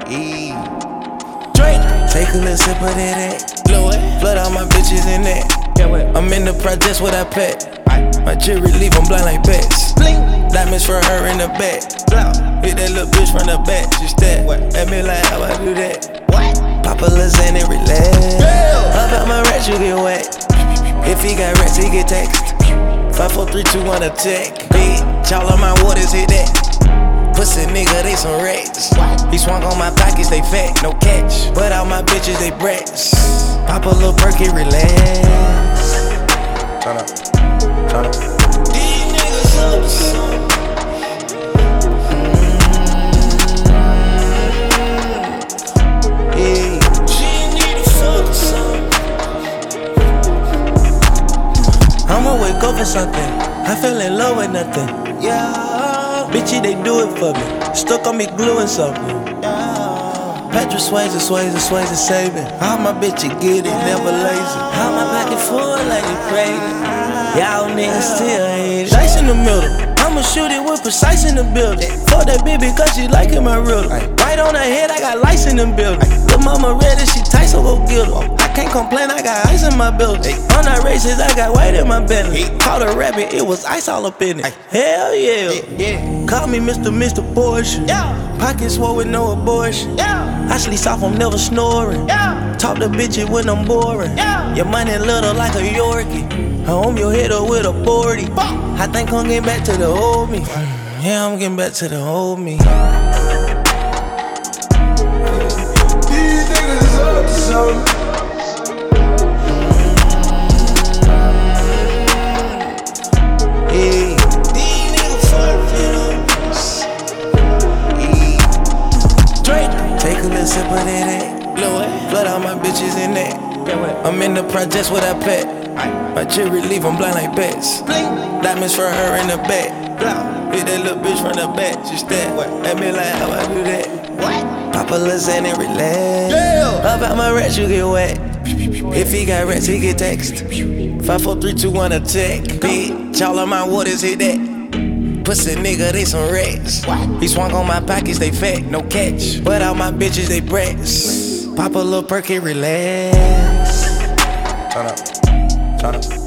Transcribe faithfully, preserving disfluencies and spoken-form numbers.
E. Drake, take a little sip of that. Blow it. Flood all my bitches in that. I'm in the projects with that pet. My cherry leave them blind like bats. Diamonds for her in the back. Hit that little bitch from the back. She step at me like how I do that. Pop a lasagna and relax. Up out my rats, you get wet. If he got rats, he get text. Five, four, three, two, one, attack. Bitch, all of my waters hit that. Pussy nigga, they some rats. He swung on my pockets, they fat, no catch. But all my bitches, they brats. Pop a little perky, relax. Turn up, turn up. These niggas up to something. I'ma wake up for something. I fell in love with nothing. Yeah, bitchy, they do it for me. Stuck on me gluing something. Yeah, Patrick Swayze, Swayze, Swayze saving. All my bitches get it, never lazy. How my pocket full like it crazy. Y'all niggas still hate it. Dice in the middle. I'ma shoot it with precise in the building. Fuck that bitch because she liking my riddle. Right on her head, I got lice in the building. Lil' mama ready, she tight, so go get her. I can't complain, I got ice in my building. I'm not racist, I got white in my belly. Caught a rabbit, it was ice all up in it. Hell yeah. Call me Mister Mister Porsche. Pockets swole with no abortion. I sleep soft, I'm never snoring. Talk to bitches when I'm boring. Your money little like a Yorkie. I home your head up with a forty. I think I'm getting back to the old me. Yeah, I'm getting back to the old me. These niggas is up to something. Hey. These niggas fucking up. Hey. Drake, take a little sip of that. Blow it. Flood all my bitches in that. I'm in the projects with that pet. My cherry leave them blind like bats. Diamonds for her in the back. Hit that little bitch from the back. She step at me like how I do that. Pop a lasagna and relax. Up out my rats, you get wet. If he got rats, he get text. Five, four, three, two, one, attack. Bitch, all of my waters hit that. Pussy nigga, they some rats. He swung on my pockets, they fat, no catch. But all my bitches, they brats. Pop a little perky, relax. Turn up, turn up.